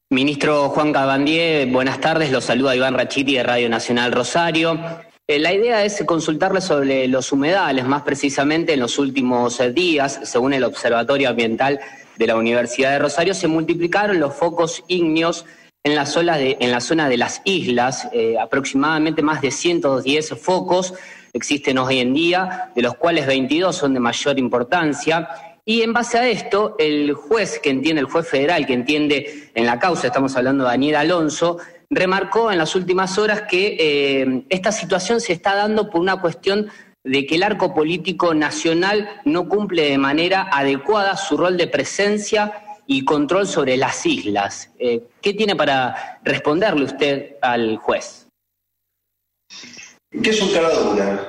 Ministro Juan Cabandier, buenas tardes, lo saluda Iván Rachiti de Radio Nacional Rosario. La idea es consultarle sobre los humedales, más precisamente en los últimos días, según el Observatorio Ambiental de la Universidad de Rosario, se multiplicaron los focos ígneos en la zona de las islas, aproximadamente más de 110 focos existen hoy en día, de los cuales 22 son de mayor importancia. Y en base a esto, el juez federal que entiende en la causa, estamos hablando de Daniel Alonso, remarcó en las últimas horas que esta situación se está dando por una cuestión de que el arco político nacional no cumple de manera adecuada su rol de presencia y control sobre las islas. ¿Qué tiene para responderle usted al juez? ¿Qué es un cara dura?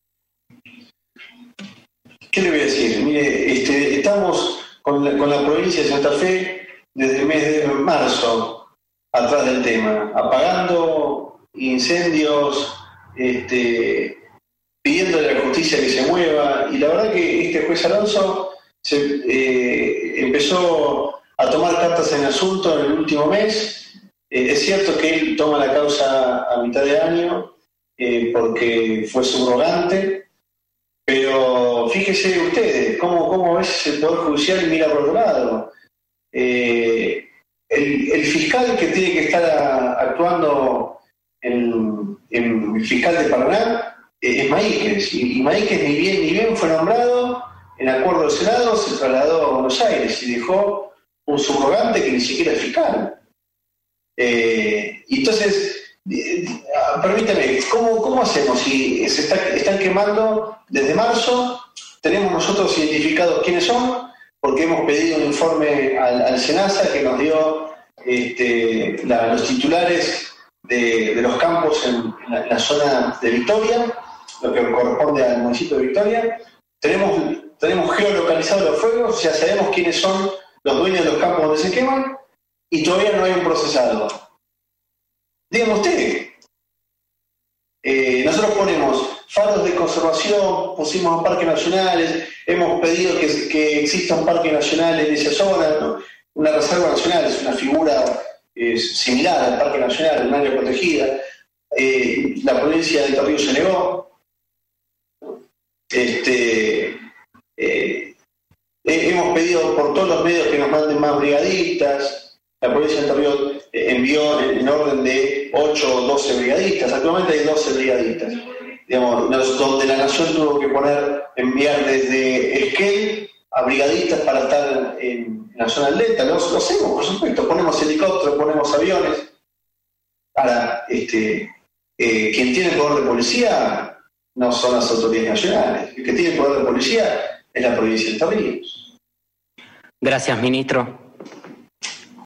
¿Qué le voy a decir? Mire, estamos con la provincia de Santa Fe desde el mes de marzo atrás del tema, apagando incendios, pidiéndole a la justicia que se mueva, y la verdad que este juez Alonso empezó a tomar cartas en el asunto en el último mes. Es cierto que él toma la causa a mitad de año porque fue subrogante. Pero fíjese ustedes, cómo a veces el Poder Judicial mira por otro lado. El fiscal que tiene que estar actuando en el fiscal de Paraná es Maíquez, y Maíquez ni bien fue nombrado, en acuerdo del Senado se trasladó a Buenos Aires y dejó un subrogante que ni siquiera es fiscal. Entonces, permítame, ¿cómo hacemos si están quemando desde marzo? Tenemos nosotros identificados quiénes son, porque hemos pedido un informe al SENASA que nos dio los titulares de los campos en la zona de Victoria, lo que corresponde al municipio de Victoria. Tenemos geolocalizados los fuegos, o sea, sabemos quiénes son los dueños de los campos donde se queman, y todavía no hay un procesado. Díganme usted. Nosotros ponemos faros de conservación, pusimos parques nacionales, hemos pedido que exista un parque nacional en esa zona, ¿no? Una reserva nacional es una figura similar al parque nacional, un área protegida. La provincia de Entre Ríos se negó. Hemos pedido por todos los medios que nos manden más brigadistas. La provincia de Entre Ríos envió en orden de 8 o 12 brigadistas. Actualmente hay 12 brigadistas. Digamos, donde la Nación tuvo que enviar desde Esquel a brigadistas para estar en la zona del Delta. Lo hacemos, por supuesto. Ponemos helicópteros, ponemos aviones. Ahora, quien tiene el poder de policía no son las autoridades nacionales. El que tiene el poder de policía es la provincia de Entre Ríos. Gracias, ministro.